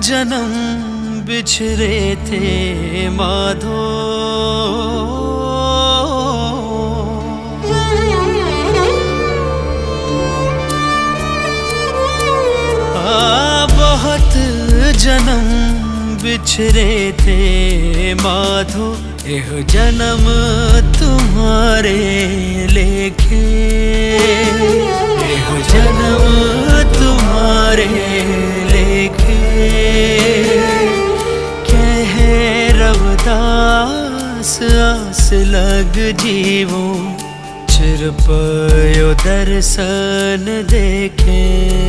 जन्म बिछड़े थे माधो, बहुत जन्म बिछड़े थे माधो, यह जन्म तुम्हारे लेखे, यह जन्म तुम्हारे लेखे। कह रवदास आस लग जीवो, चिर पयो दर्शन देखे,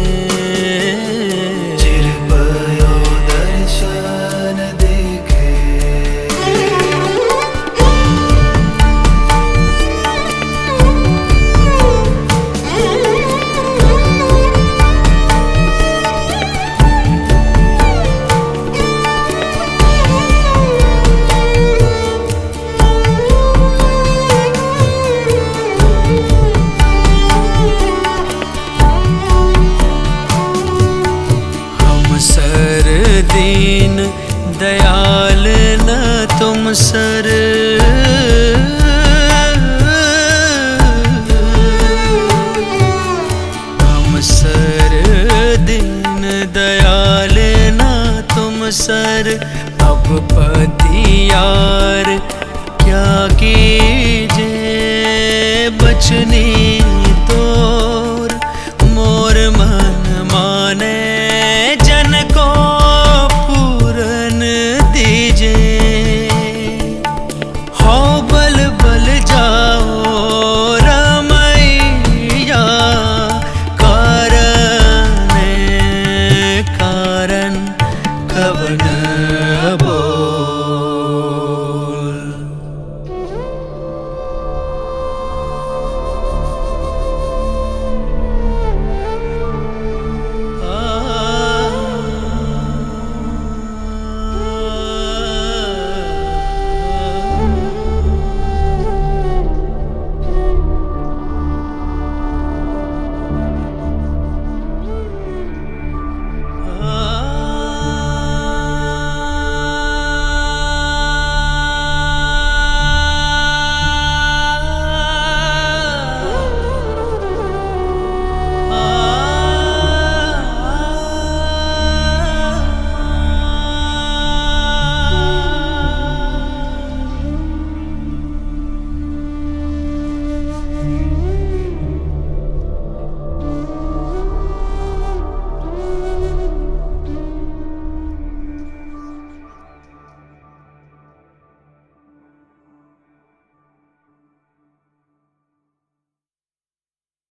चिर पयो दर्शन देखे। दीन दयाल न तुम सर, हम सर दीन दयाल न तुम सर। अब पतियार क्या कीजे बचनी तोर, मोर मन माने जन को हो बल बल जाओ रमैया, कारण कारण कवन